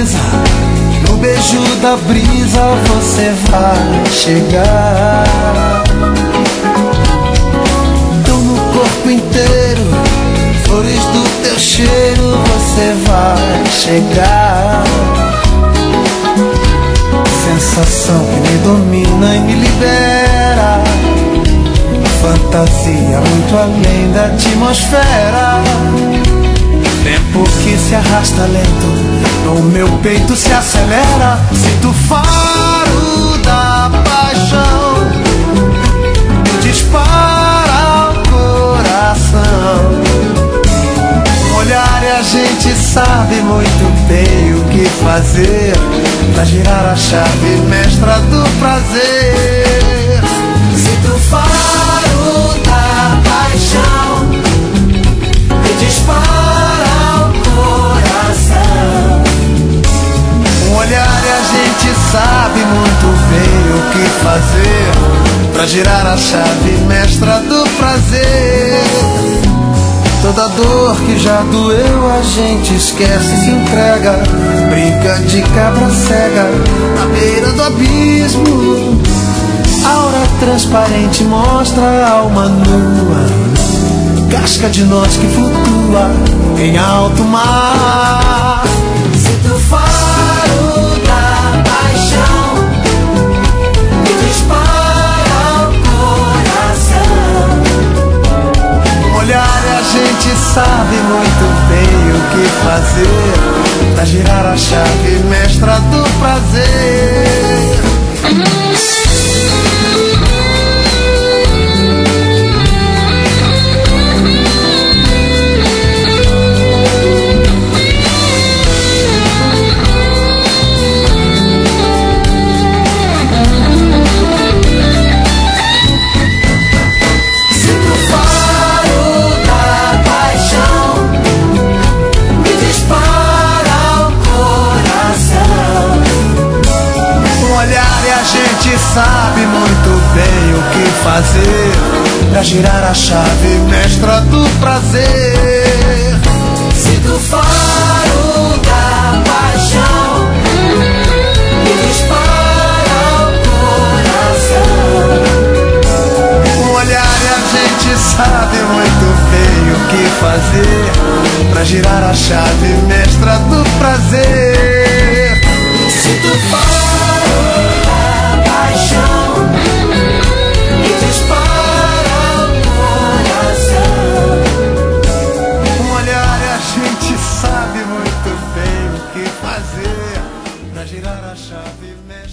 avisa, no beijo da brisa você vai chegar. Então no corpo inteiro, flores do teu cheiro você vai chegar. Sensação que me domina e me libera, fantasia muito além da atmosfera. Tempo que se arrasta lento, no meu peito se acelera. Sinto o faro da paixão, dispara o coração. Um olhar e a gente sabe muito bem o que fazer pra girar a chave mestra do prazer. Sinto o faro da paixão que dispara o coração. Um olhar e a gente sabe muito bem o que fazer pra girar a chave mestra do prazer. Toda dor que já doeu a gente esquece e se entrega. Brinca de cabra cega na beira do abismo. Aura transparente mostra a alma nua, casca de nós que flutua em alto mar. Sinto o faro da paixão que dispara o coração. Um olhar e a gente sabe muito bem o que fazer pra girar a chave mestra do prazer. Sabe muito bem o que fazer pra girar a chave mestra do prazer. Sinto o faro da paixão que dispara o coração. Um olhar e a gente sabe muito bem o que fazer pra girar a chave mestra do prazer. Sinto o faro que dispara o coração. Um olhar e a gente sabe muito bem o que fazer pra girar a chave mestra.